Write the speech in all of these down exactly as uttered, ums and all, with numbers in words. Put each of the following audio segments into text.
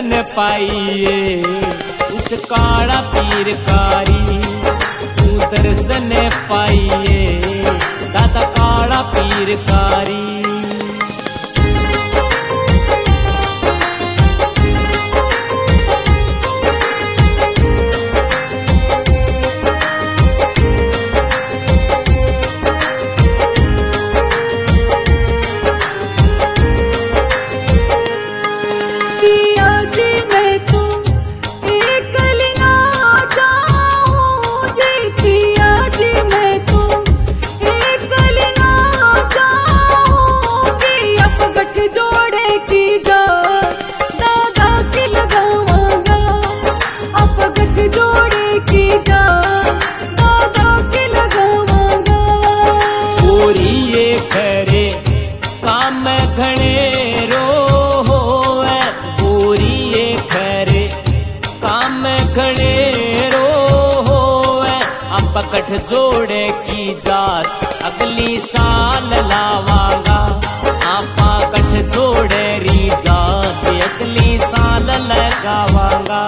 दर्शन पाइए उस काला पीर कारी, तू दर्शन पाइए दादा काला पीर कारी। पकड़ जोड़े की जात अगली साल लावांगा, आपा कठ जोड़े री जात अगली साल लगावांगा।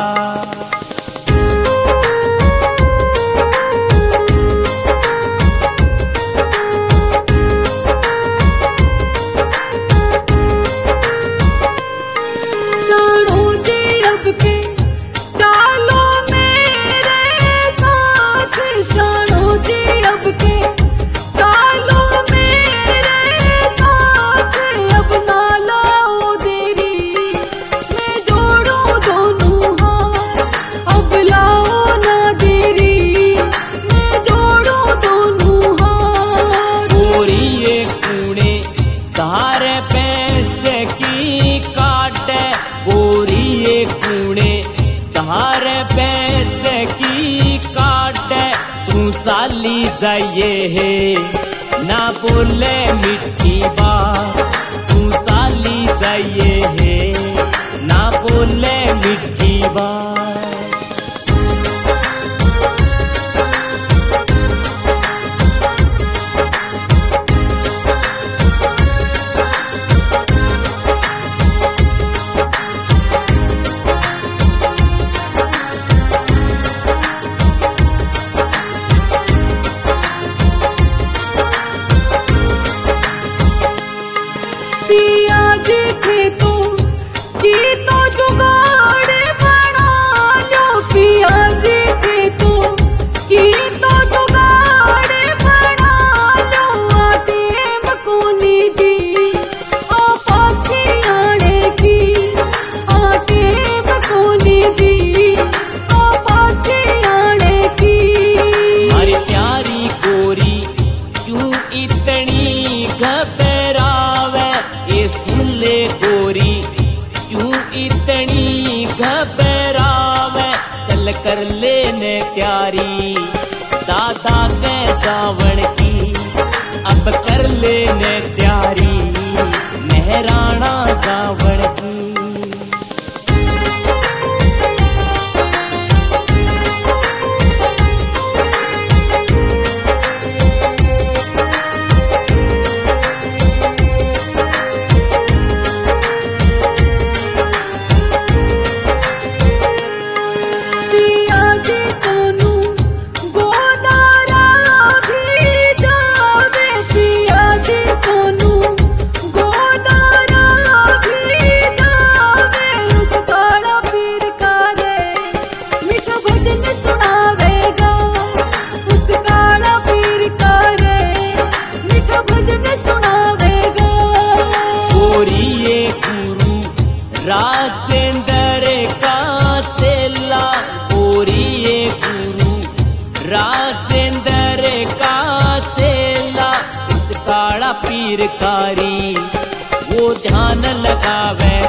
चाली जाइए है ना बोले मिठी बात, तू चाली जाइए है ना बोले मिठी बात। इतनी घबरावे चल कर लेने तैयारी दादा के जावण की, अब कर लेने तैयारी मेहराना जावण की। राजेंद्र का चेला ओरिए गुरु, राजेंद्र का चेला इस काला पीर कारी, वो ध्यान लगावे